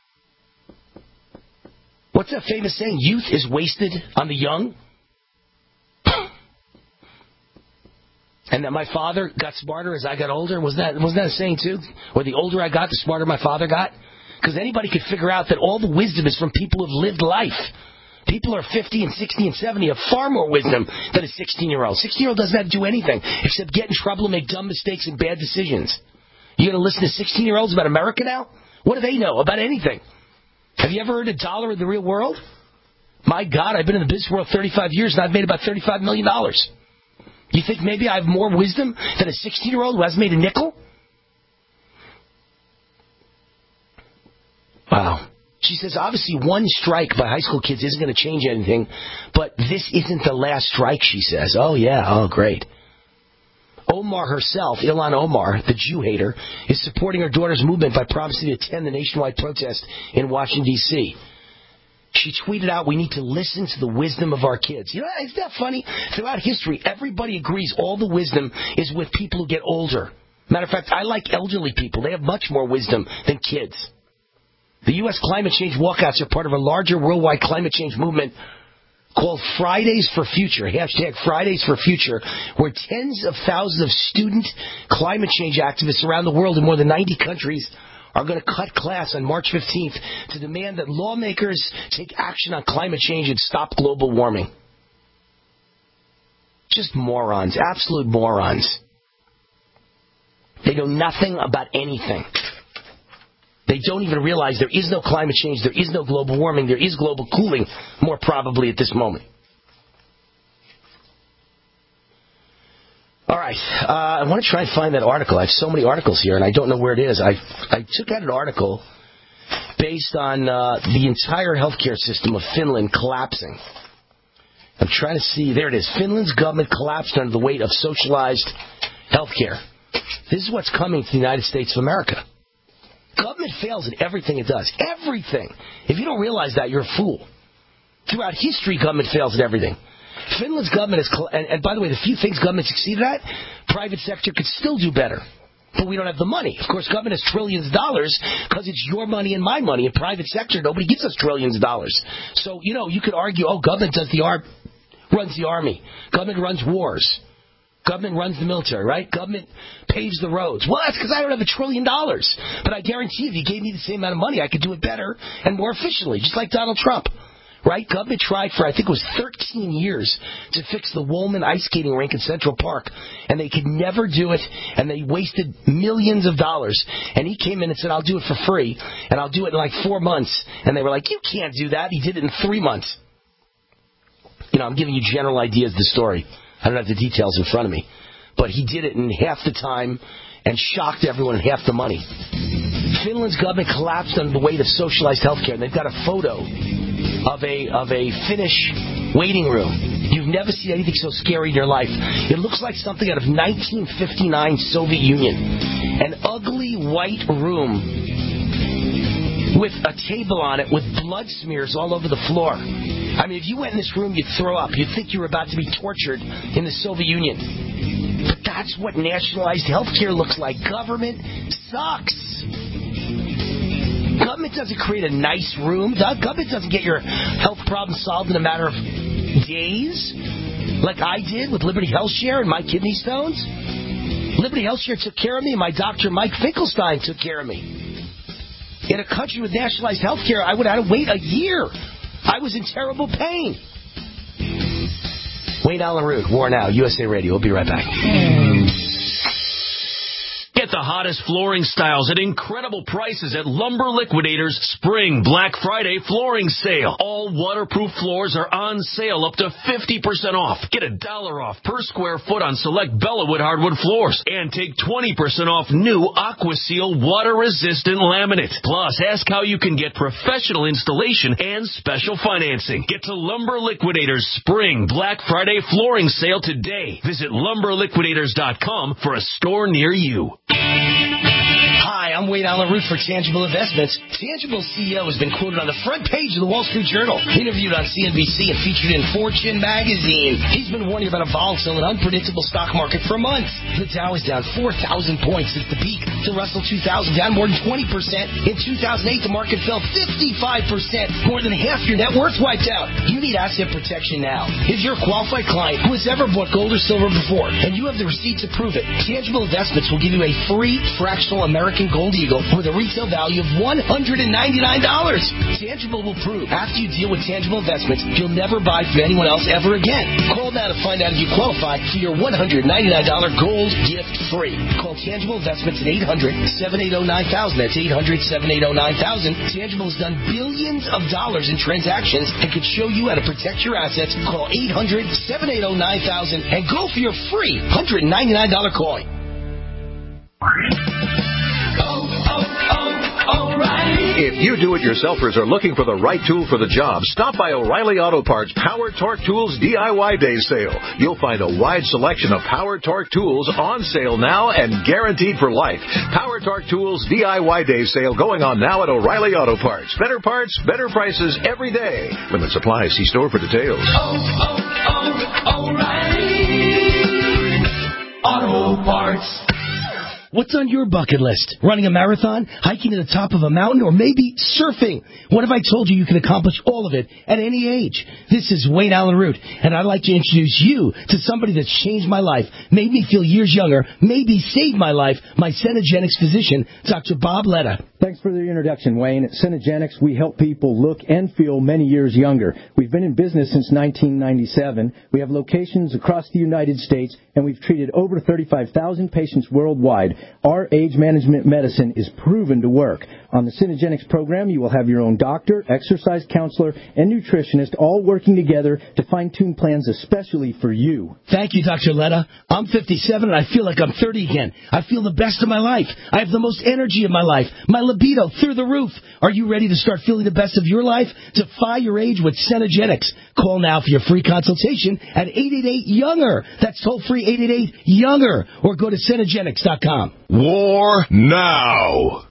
What's that famous saying? Youth is wasted on the young. And that my father got smarter as I got older. Wasn't that a saying too? Or the older I got, the smarter my father got? Because anybody could figure out that all the wisdom is from people who've lived life. People are 50 and 60 and 70 have far more wisdom than a 16-year-old. 16-year-old doesn't have to do anything except get in trouble and make dumb mistakes and bad decisions. You going to listen to 16-year-olds about America now? What do they know about anything? Have you ever heard $1 in the real world? My God, I've been in the business world 35 years and I've made about $35 million. You think maybe I have more wisdom than a 16-year-old who hasn't made a nickel? Wow. She says, obviously, one strike by high school kids isn't going to change anything, but this isn't the last strike, she says. Oh, yeah. Oh, great. Omar herself, Ilhan Omar, the Jew hater, is supporting her daughter's movement by promising to attend the nationwide protest in Washington, D.C. She tweeted out, we need to listen to the wisdom of our kids. You know, isn't that funny? Throughout history, everybody agrees all the wisdom is with people who get older. Matter of fact, I like elderly people. They have much more wisdom than kids. The U.S. climate change walkouts are part of a larger worldwide climate change movement called Fridays for Future, hashtag Fridays for Future, where tens of thousands of student climate change activists around the world in more than 90 countries are going to cut class on March 15th to demand that lawmakers take action on climate change and stop global warming. Just morons, absolute morons. They know nothing about anything. They don't even realize there is no climate change, there is no global warming, there is global cooling, more probably at this moment. All right, I want to try and find that article. I have so many articles here, and I don't know where it is. I took out an article based on the entire healthcare system of Finland collapsing. I'm trying to see. There it is. Finland's government collapsed under the weight of socialized healthcare. This is what's coming to the United States of America. Government fails in everything it does. Everything. If you don't realize that, you're a fool. Throughout history, government fails at everything. Finland's government is, and by the way, the few things government succeeded at, private sector could still do better. But we don't have the money. Of course, government has trillions of dollars because it's your money and my money. In private sector, nobody gives us trillions of dollars. So, you could argue, government runs the army. Government runs wars. Government runs the military, right? Government paves the roads. Well, that's because I don't have $1 trillion. But I guarantee if you gave me the same amount of money, I could do it better and more efficiently, just like Donald Trump. Right? Government tried for, I think it was 13 years to fix the Woolman ice skating rink in Central Park, and they could never do it, and they wasted millions of dollars. And he came in and said, I'll do it for free, and I'll do it in like 4 months. And they were like, you can't do that. He did it in 3 months. I'm giving you general ideas of the story. I don't have the details in front of me. But he did it in half the time and shocked everyone in half the money. Finland's government collapsed under the weight of socialized health care, and they've got a photo of a Finnish waiting room. You've never seen anything so scary in your life. It looks like something out of 1959 Soviet Union. An ugly white room with a table on it with blood smears all over the floor. I mean, if you went in this room, you'd throw up. You'd think you were about to be tortured in the Soviet Union. But that's what nationalized health care looks like. Government sucks. Government doesn't create a nice room. Government doesn't get your health problem solved in a matter of days, like I did with Liberty Health Share and my kidney stones. Liberty Health Share took care of me, and my doctor, Mike Finkelstein, took care of me. In a country with nationalized health care, I would have had to wait a year. I was in terrible pain. Wayne Allen Root, War Now, USA Radio. We'll be right back. Get the hottest flooring styles at incredible prices at Lumber Liquidators Spring Black Friday Flooring Sale. All waterproof floors are on sale up to 50% off. Get $1 off per square foot on select Bellawood hardwood floors. And take 20% off new AquaSeal water-resistant laminate. Plus, ask how you can get professional installation and special financing. Get to Lumber Liquidators Spring Black Friday Flooring Sale today. Visit LumberLiquidators.com for a store near you. Hi, I'm Wayne Allen Root for Tangible Investments. Tangible CEO has been quoted on the front page of the Wall Street Journal, interviewed on CNBC, and featured in Fortune magazine. He's been warning about a volatile and unpredictable stock market for months. The Dow is down 4,000 points since the peak. The Russell 2000 down more than 20%. In 2008, the market fell 55%. More than half your net worth wiped out. You need asset protection now. If you're a qualified client who has ever bought gold or silver before, and you have the receipts to prove it, Tangible Investments will give you a free fractional American Gold Eagle with a retail value of $199. Tangible will prove after you deal with Tangible Investments, you'll never buy from anyone else ever again. Call now to find out if you qualify for your $199 gold gift free. Call Tangible Investments at 800-780-9000. That's 800-780-9000. Tangible has done billions of dollars in transactions and could show you how to protect your assets. Call 800-780-9000 and go for your free $199 coin. If you do-it-yourselfers are looking for the right tool for the job, stop by O'Reilly Auto Parts Power Torque Tools DIY Day Sale. You'll find a wide selection of Power Torque tools on sale now and guaranteed for life. Power Torque Tools DIY Day Sale going on now at O'Reilly Auto Parts. Better parts, better prices every day. Limit supply. See store for details. O'Reilly Auto Parts. What's on your bucket list? Running a marathon? Hiking to the top of a mountain? Or maybe surfing? What if I told you you could accomplish all of it at any age? This is Wayne Allen Root, and I'd like to introduce you to somebody that's changed my life, made me feel years younger, maybe saved my life, my Cenegenics physician, Dr. Bob Letta. Thanks for the introduction, Wayne. At Cenegenics, we help people look and feel many years younger. We've been in business since 1997. We have locations across the United States, and we've treated over 35,000 patients worldwide. Our age management medicine is proven to work. On the Cenegenics program, you will have your own doctor, exercise counselor, and nutritionist all working together to fine-tune plans especially for you. Thank you, Dr. Letta. I'm 57 and I feel like I'm 30 again. I feel the best of my life. I have the most energy of my life. My libido through the roof. Are you ready to start feeling the best of your life? Defy your age with Cenegenics. Call now for your free consultation at 888-YOUNGER. That's toll-free 888-YOUNGER. Or go to Cenegenics.com. War Now.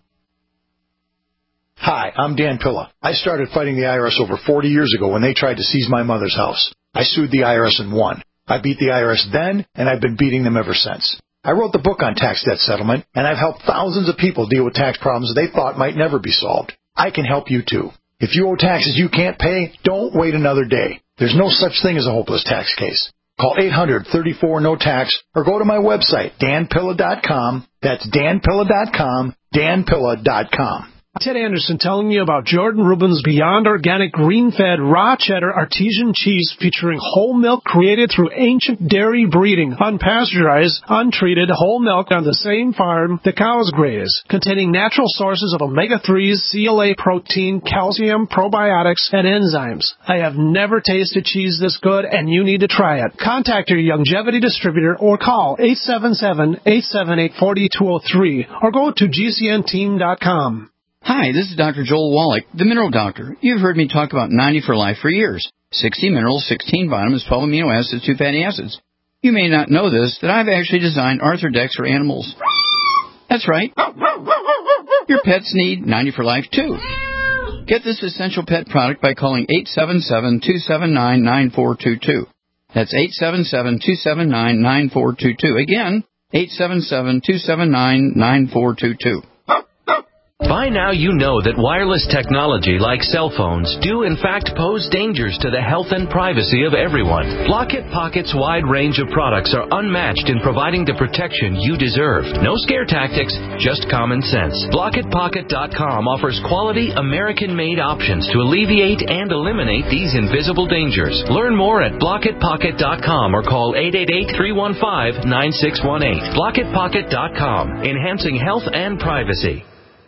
Hi, I'm Dan Pilla. I started fighting the IRS over 40 years ago when they tried to seize my mother's house. I sued the IRS and won. I beat the IRS then, and I've been beating them ever since. I wrote the book on tax debt settlement, and I've helped thousands of people deal with tax problems they thought might never be solved. I can help you too. If you owe taxes you can't pay, don't wait another day. There's no such thing as a hopeless tax case. Call 800-34-NO-TAX or go to my website, danpilla.com. That's danpilla.com, danpilla.com. Ted Anderson telling you about Jordan Rubin's Beyond Organic Green-Fed Raw Cheddar Artesian Cheese featuring whole milk created through ancient dairy breeding, unpasteurized, untreated whole milk on the same farm the cows graze, containing natural sources of omega-3s, CLA protein, calcium, probiotics, and enzymes. I have never tasted cheese this good, and you need to try it. Contact your Longevity distributor or call 877-878-4203 or go to gcnteam.com. Hi, this is Dr. Joel Wallach, the Mineral Doctor. You've heard me talk about 90 for Life for years. 60 minerals, 16 vitamins, 12 amino acids, 2 fatty acids. You may not know this, that I've actually designed Arthrodex for animals. That's right. Your pets need 90 for Life, too. Get this essential pet product by calling 877-279-9422. That's 877-279-9422. Again, 877-279-9422. By now you know that wireless technology like cell phones do in fact pose dangers to the health and privacy of everyone. Block-It Pocket's wide range of products are unmatched in providing the protection you deserve. No scare tactics, just common sense. BlockItPocket.com offers quality American-made options to alleviate and eliminate these invisible dangers. Learn more at BlockItPocket.com or call 888-315-9618. BlockItPocket.com, enhancing health and privacy.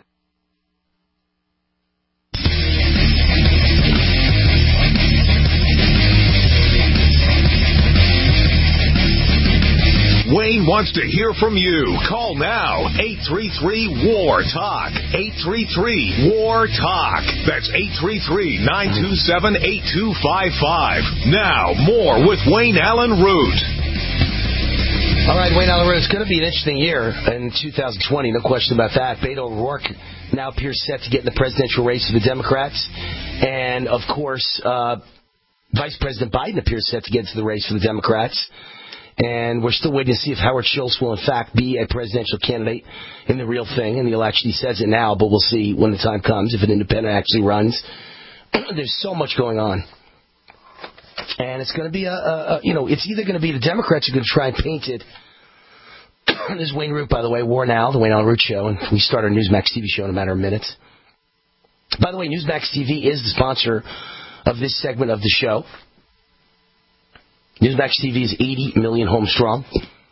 Wayne wants to hear from you. Call now. 833-WAR-TALK. 833-WAR-TALK. That's 833-927-8255. Now, more with Wayne Allen Root. All right, Wayne Allen Root. It's going to be an interesting year in 2020. No question about that. Beto O'Rourke now appears set to get in the presidential race for the Democrats. And, of course, Vice President Biden appears set to get into the race for the Democrats. And we're still waiting to see if Howard Schultz will, in fact, be a presidential candidate in the real thing. In the election, he says it now, but we'll see when the time comes if an independent actually runs. There's so much going on. And it's going to be it's either going to be the Democrats are going to try and paint it. This is Wayne Root, by the way, War Now, the Wayne Allen Root Show, and we start our Newsmax TV show in a matter of minutes. By the way, Newsmax TV is the sponsor of this segment of the show. Newsmax TV is 80 million homes strong.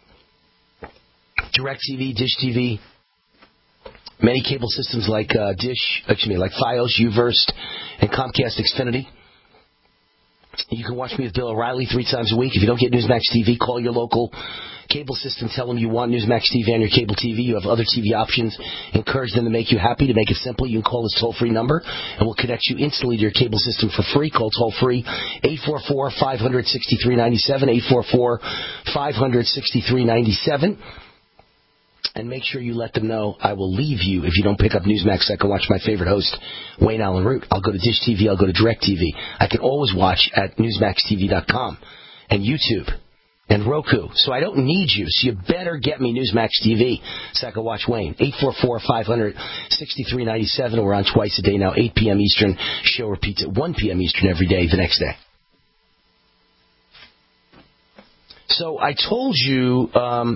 DirecTV, Dish TV, many cable systems like Fios, Uverse, and Comcast Xfinity. You can watch me with Bill O'Reilly 3 times a week. If you don't get Newsmax TV, call your local cable system. Tell them you want Newsmax TV on your cable TV. You have other TV options. Encourage them to make you happy. To make it simple, you can call this toll-free number, and we'll connect you instantly to your cable system for free. Call toll-free 844-500-6397, 844-500-6397. And make sure you let them know I will leave you if you don't pick up Newsmax so I can watch my favorite host, Wayne Allen Root. I'll go to Dish TV. I'll go to DirecTV. I can always watch at NewsmaxTV.com and YouTube and Roku. So I don't need you. So you better get me Newsmax TV so I can watch Wayne. 844-500-6397. We're on twice a day now, 8 p.m. Eastern. Show repeats at 1 p.m. Eastern every day the next day. So I told you...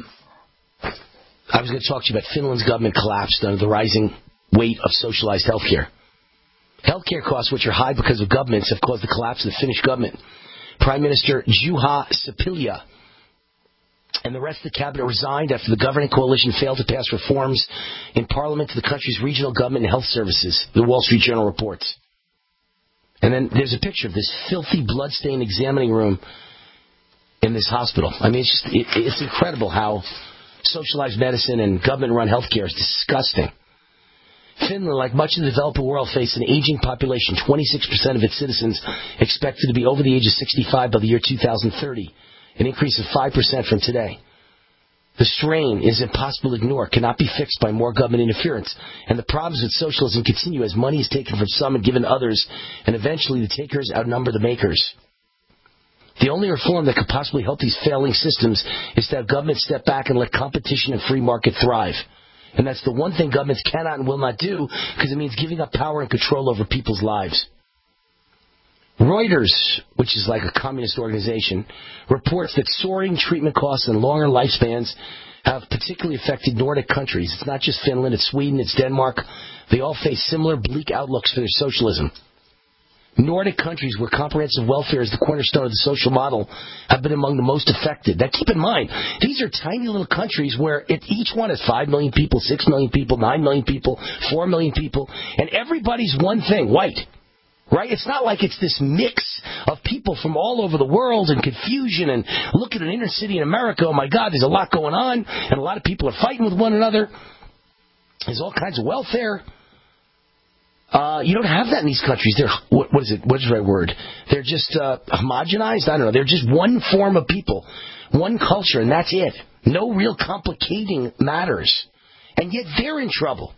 I was going to talk to you about Finland's government collapsed under the rising weight of socialized healthcare. Healthcare costs, which are high because of governments, have caused the collapse of the Finnish government. Prime Minister Juha Sipilä and the rest of the cabinet resigned after the governing coalition failed to pass reforms in parliament to the country's regional government and health services, the Wall Street Journal reports. And then there's a picture of this filthy, blood-stained examining room in this hospital. I mean, it's incredible how socialized medicine and government-run healthcare is disgusting. Finland, like much of the developing world, faces an aging population. 26% of its citizens expected to be over the age of 65 by the year 2030, an increase of 5% from today. The strain is impossible to ignore, cannot be fixed by more government interference, and the problems with socialism continue as money is taken from some and given to others, and eventually the takers outnumber the makers. The only reform that could possibly help these failing systems is to have government step back and let competition and free market thrive. And that's the one thing governments cannot and will not do, because it means giving up power and control over people's lives. Reuters, which is like a communist organization, reports that soaring treatment costs and longer lifespans have particularly affected Nordic countries. It's not just Finland, it's Sweden, it's Denmark. They all face similar bleak outlooks for their socialism. Nordic countries where comprehensive welfare is the cornerstone of the social model have been among the most affected. Now keep in mind, these are tiny little countries where each one has 5 million people, 6 million people, 9 million people, 4 million people, and everybody's one thing, white. Right? It's not like it's this mix of people from all over the world and confusion and look at an inner city in America, oh my God, there's a lot going on and a lot of people are fighting with one another. There's all kinds of welfare. You don't have that in these countries. They're, what is the right word? They're just homogenized? I don't know. They're just one form of people, one culture, and that's it. No real complicating matters. And yet they're in trouble.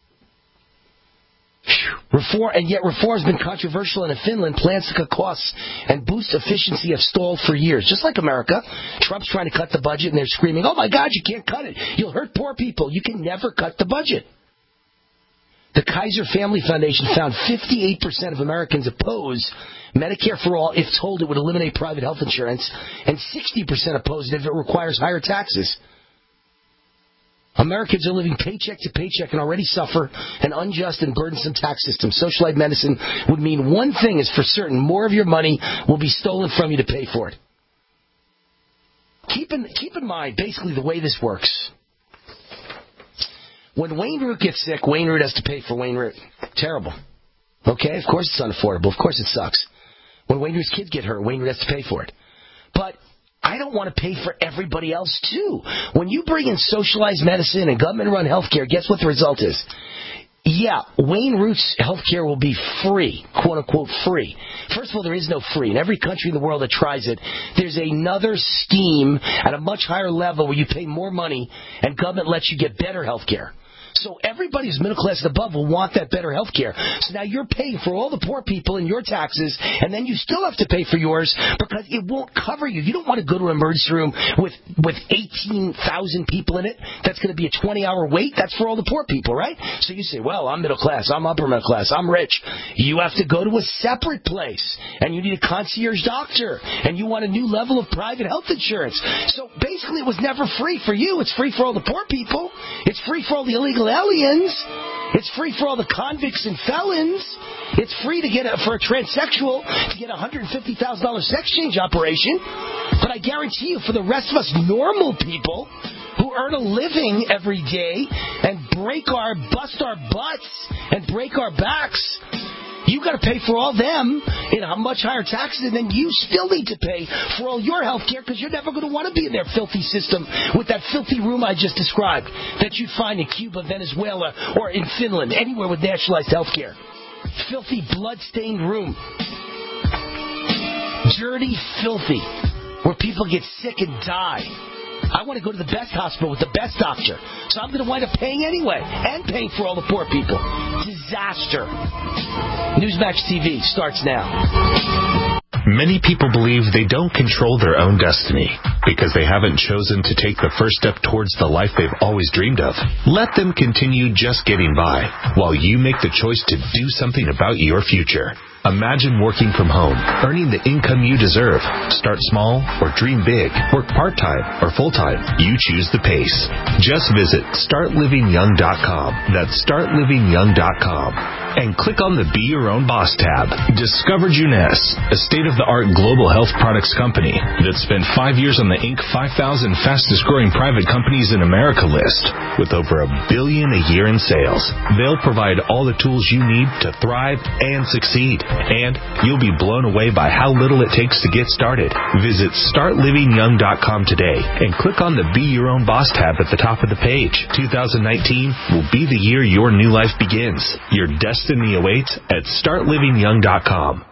Reform has been controversial, and in Finland, plans to cut costs and boost efficiency have stalled for years. Just like America, Trump's trying to cut the budget, and they're screaming, oh my God, you can't cut it. You'll hurt poor people. You can never cut the budget. The Kaiser Family Foundation found 58% of Americans oppose Medicare for all if told it would eliminate private health insurance, and 60% oppose it if it requires higher taxes. Americans are living paycheck to paycheck and already suffer an unjust and burdensome tax system. Socialized medicine would mean one thing is for certain: more of your money will be stolen from you to pay for it. Keep in mind, basically, the way this works. When Wayne Root gets sick, Wayne Root has to pay for Wayne Root. Terrible. Okay? Of course it's unaffordable. Of course it sucks. When Wayne Root's kids get hurt, Wayne Root has to pay for it. But I don't want to pay for everybody else, too. When you bring in socialized medicine and government-run health care, guess what the result is? Yeah, Wayne Root's health care will be free, quote-unquote free. First of all, there is no free. In every country in the world that tries it, there's another scheme at a much higher level where you pay more money and government lets you get better health care. So everybody who's middle class and above will want that better health care. So now you're paying for all the poor people in your taxes, and then you still have to pay for yours because it won't cover you. You don't want to go to an emergency room with 18,000 people in it. That's going to be a 20-hour wait. That's for all the poor people, right? So you say, well, I'm middle class, I'm upper middle class, I'm rich. You have to go to a separate place, and you need a concierge doctor, and you want a new level of private health insurance. So basically it was never free for you. It's free for all the poor people. It's free for all the illegal aliens. It's free for all the convicts and felons. It's free to get for a transsexual to get a $150,000 sex change operation. But I guarantee you, for the rest of us normal people who earn a living every day and bust our butts and break our backs, you got to pay for all them in a much higher taxes, and then you still need to pay for all your health care because you're never going to want to be in their filthy system with that filthy room I just described that you'd find in Cuba, Venezuela, or in Finland, anywhere with nationalized health care. Filthy, blood-stained room. Dirty, filthy, where people get sick and die. I want to go to the best hospital with the best doctor. So I'm going to wind up paying anyway. And paying for all the poor people. Disaster. Newsmax TV starts now. Many people believe they don't control their own destiny because they haven't chosen to take the first step towards the life they've always dreamed of. Let them continue just getting by while you make the choice to do something about your future. Imagine working from home, earning the income you deserve. Start small or dream big. Work part-time or full-time. You choose the pace. Just visit StartLivingYoung.com. That's StartLivingYoung.com. And click on the Be Your Own Boss tab. Discover Jeunesse, a state-of-the-art global health products company that spent 5 years on the Inc. 5,000 fastest-growing private companies in America list with over $1 billion a year in sales. They'll provide all the tools you need to thrive and succeed. And you'll be blown away by how little it takes to get started. Visit StartLivingYoung.com today and click on the Be Your Own Boss tab at the top of the page. 2019 will be the year your new life begins. Your destiny awaits at StartLivingYoung.com.